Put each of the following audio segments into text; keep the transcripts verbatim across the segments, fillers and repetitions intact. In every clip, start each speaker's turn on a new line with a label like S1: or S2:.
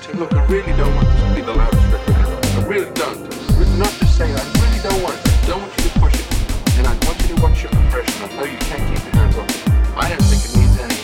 S1: saying, look, I really don't want this to be the loudest record ever. I really don't. Not just saying, I really don't want it. I don't want you to push it. And I want you to watch your progression. I know you can't keep your hands off it. I don't think it needs any.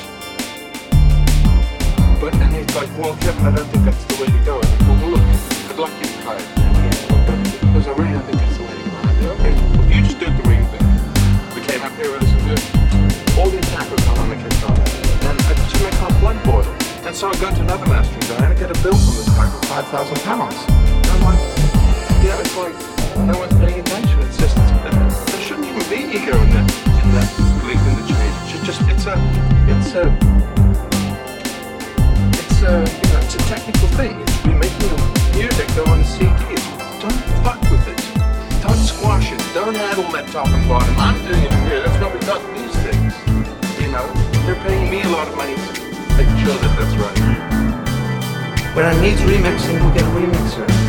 S1: But, and he's like, well, Kevin, I don't think that's the way to go. And I go, well, look, I'd like you to try it. And he said, well, because I really don't think that's the way to go. And I said, okay, well, you just do it the way you think. We came up here, we listened to it. All the attackers on on the guitar. And I just make my blood boil. And so I go to another mastering guy and I get a bill from this guy for five thousand pounds. And I'm like, yeah, it's like no one's paying attention. It's just, there shouldn't even be ego in that, in that belief in the change. It's just, it's a, it's a, it's a, you know, it's a technical thing. It's be making a music go on a C D. Don't fuck with it. Don't squash it. Don't add all that top and bottom. I'm doing it here. That's why we got these things. You know, they're paying me a lot of money to make sure that that's right. When I need remixing, we get a remixer.